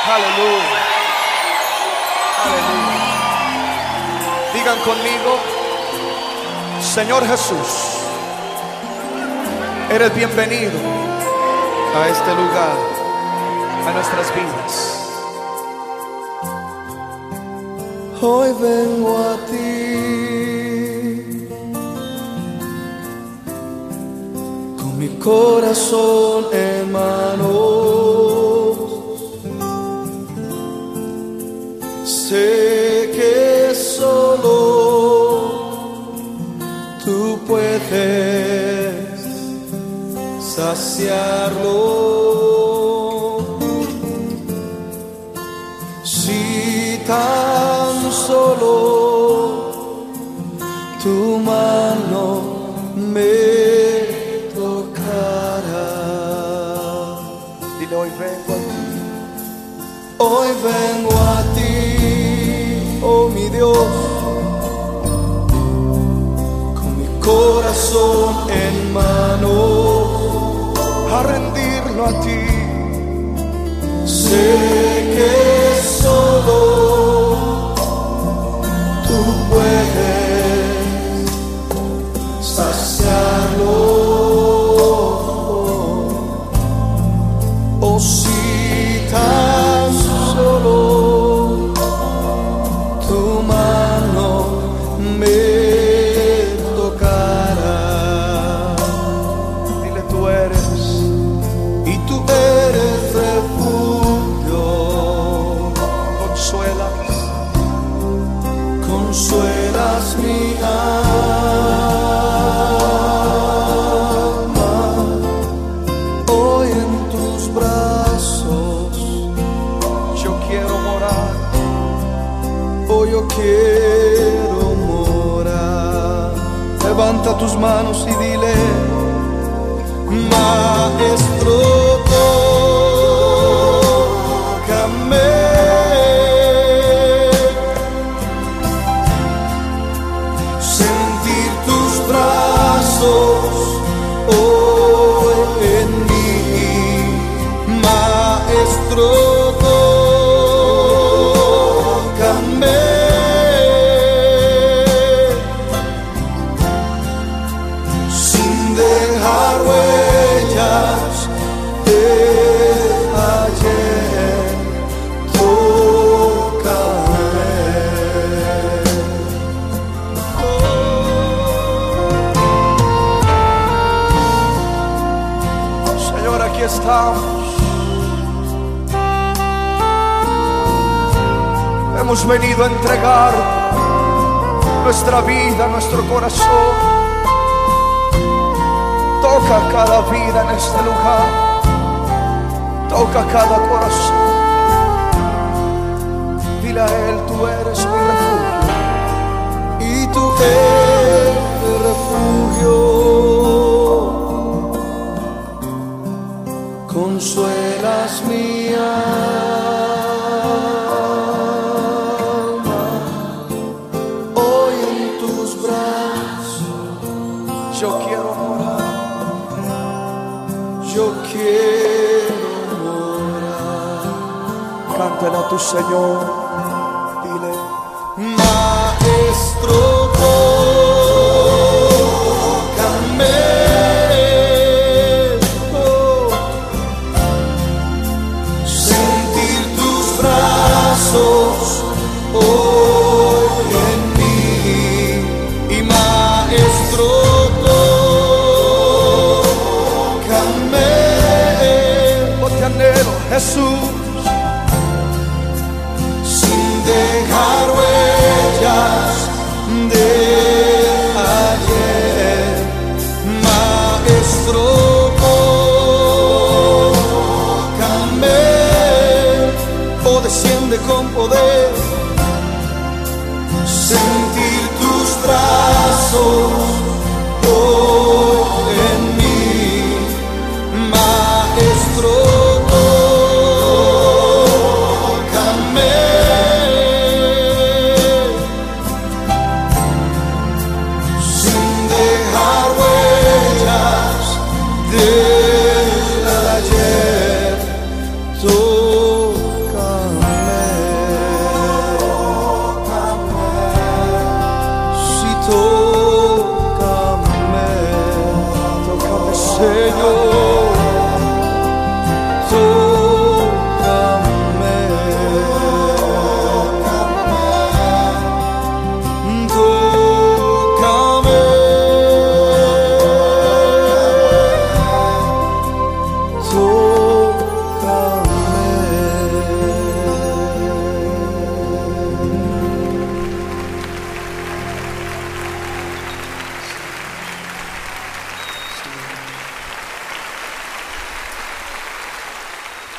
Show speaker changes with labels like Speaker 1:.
Speaker 1: Aleluya. Aleluya. Digan conmigo: Señor Jesús, eres bienvenido a este lugar, a nuestras vidas. Hoy vengo a ti con mi corazón en manos. Sé que solo tú puedes saciarlo. Si tan solo tu mano me tocará. Dile: hoy vengo a ti. Hoy vengo a ti, oh mi Dios, con mi corazón en mano, a rendirlo a ti. Sé que solo tú puedes saciarlo. Oh, si tan solo tu mano me tocará. Dile: tú eres, y tú eres refugio. Consuelas mi alma. Hoy en tus brazos yo quiero morar. Hoy yo quiero morar. Levanta tus manos y dile: Maestro, tócame. Sentir tus brazos hoy en mí. Maestro, tócame. Sin dejar huellas de ayer, tócame. Señor, aquí estamos. Hemos venido a entregar nuestra vida, nuestro corazón. Toca cada vida en este lugar. Toca cada corazón. Dile a Él: tú eres mi refugio. Y tú eres mi refugio. Consuelas mi alma. Hoy en tus brazos yo quiero morar. Yo quiero morar. Cántale a tu Señor. Dile: Maestro, tócame. Sentir tus brazos hoy en mí. Y Maestro, tócame. Oh, te anhelo, Jesús. Sin dejar huellas de ayer, Maestro, tócame. Oh, desciende con poder. Sentir tus brazos hoy en mí. Maestro, tócame. Sin dejar huellas del ayer, tócame. Señor.